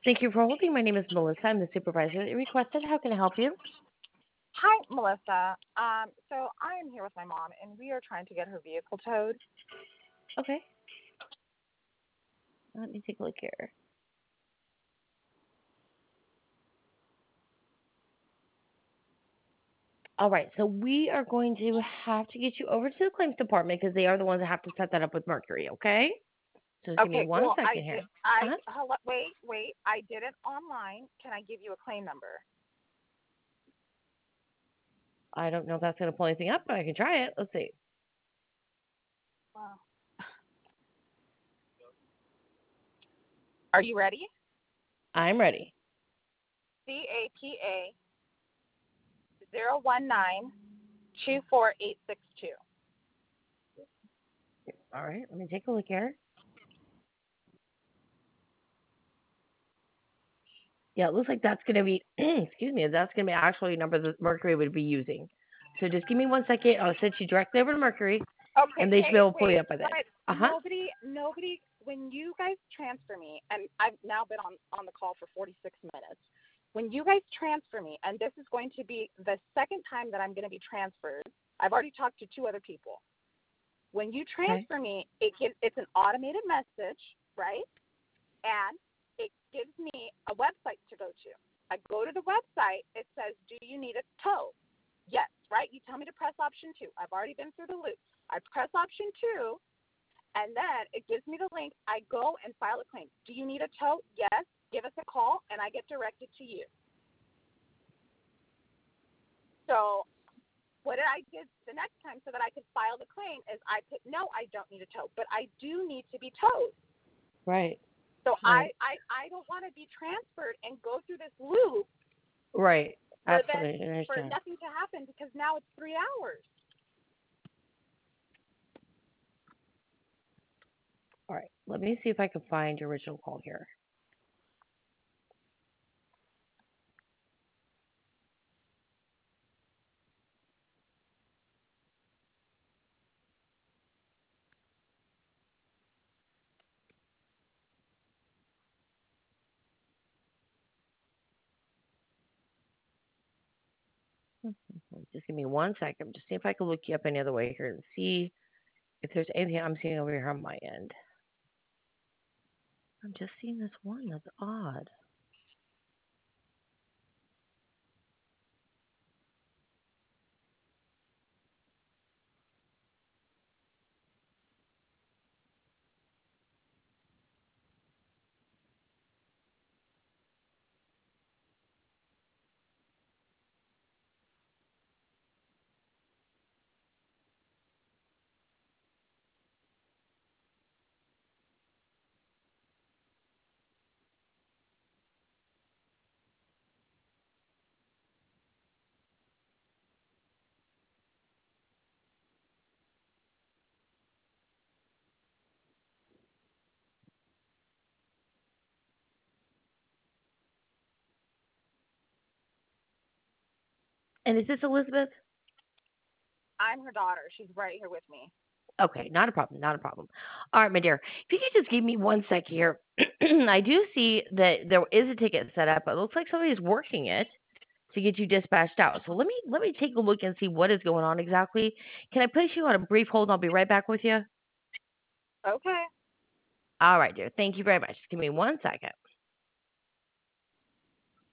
Thank you for holding. My name is Melissa. I'm the supervisor that you requested. How can I help you? Hi, Melissa. So I am here with my mom, and we are trying to get her vehicle towed. Okay. Let me take a look here. All right. So we are going to have to get you over to the claims department because they are the ones that have to set that up with Mercury. Okay. So just give me Okay. one Well, second here. hello, wait. I did it online. Can I give you a claim number? I don't know if that's going to pull anything up, but I can try it. Let's see. Wow. Are you ready? I'm ready. CAPA 019-24862. All right. Let me take a look here. Yeah, it looks like that's going to be, excuse me, that's going to be actually a number that Mercury would be using. So just give me one second. I'll send you directly over to Mercury, Okay. and they should be Hey, able to pull you wait. up by then. But Uh-huh. nobody. When you guys transfer me, and I've now been on the call for 46 minutes. When you guys transfer me, and this is going to be the second time that I'm going to be transferred. I've already talked to two other people. When you Okay. transfer me, it's an automated message, right? And it gives me a website to go to. I go to the website. It says, "Do you need a tow?" Yes, right? You tell me to press option 2. I've already been through the loop. I press option 2, and then it gives me the link. I go and file a claim. Do you need a tow? Yes. Give us a call, and I get directed to you. So what I did the next time so that I could file the claim is I put, no, I don't need a tow, but I do need to be towed. Right. So Right. I don't want to be transferred and go through this loop Right. for then Absolutely. I for understand. nothing to happen because now it's 3 hours. All right. Let me see if I can find your original call here. Just give me one second. Just see if I can look you up any other way here and see if there's anything I'm seeing over here on my end. I'm just seeing this one that's odd. And is this Elizabeth? I'm her daughter. She's right here with me. Okay, not a problem, not a problem. All right, my dear. If you could just give me one sec here. I do see that there is a ticket set up. It looks like somebody's working it to get you dispatched out. So let me take a look and see what is going on exactly. Can I place you on a brief hold and I'll be right back with you? Okay. All right, dear. Thank you very much. Just give me one second.